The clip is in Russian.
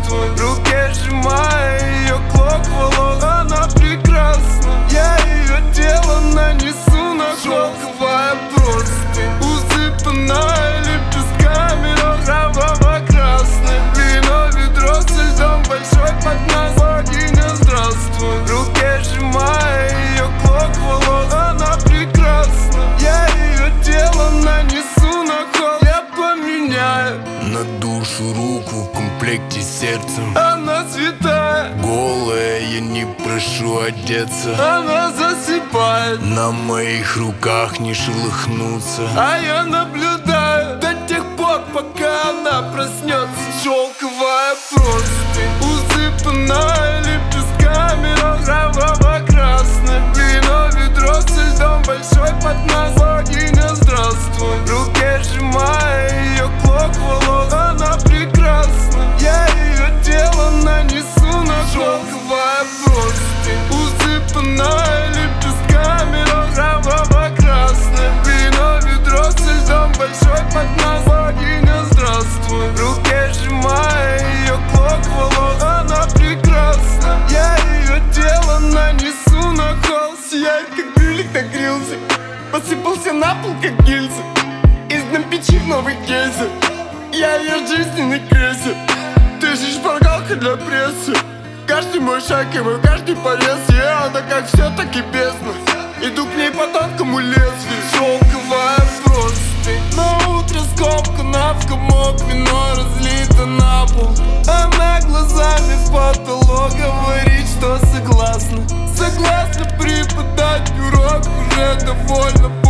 здравствуй. В руке сжимая ее клок волос, она прекрасна. Я ее тело нанесу на шелковая простынь, усыпанная лепестками розово-красных. Вино, ведро со льдом, большой поднос, богиня, здравствуй. В руке сжимая ее клок волос, она прекрасна. Я ее тело нанесу на холст, я поменяю на душу руку в комплекте с сердцем. Она святая, голая, я не прошу одеться. она засыпает, на моих руках не шелохнуться. а я наблюдаю до тех пор, пока она проснется. Шелковая простынь, усыпанная лепестками розово-красных. Вино, ведро со льдом, большой поднос, богиня, здравствуй. В руке сжимая ее клок волос, она прекрасна. Я ее тело нанесу на шелковая простынь, усыпанная лепестками розово-красных. Вино, ведро со льдом, большой поднос, богиня, здравствуй. В руке сжимая ее клок волос, она прекрасна. Я ее тело нанесу на холст. Сияет, как брюлик нагрелся, посыпался на пол, как гильза. Из дном печи в новый кейсе, я ее жизненный крейсер. Ты же шпаргалка для прессы, каждый мой шаг и мой каждый порез. Она как все, так и бездна, иду к ней по тонкому лезвию. Шелковая простынь, на утро скомкана в комок, вино разлито на пол. Она глазами в потолок говорит, что согласна. Согласна преподать урок, уже довольно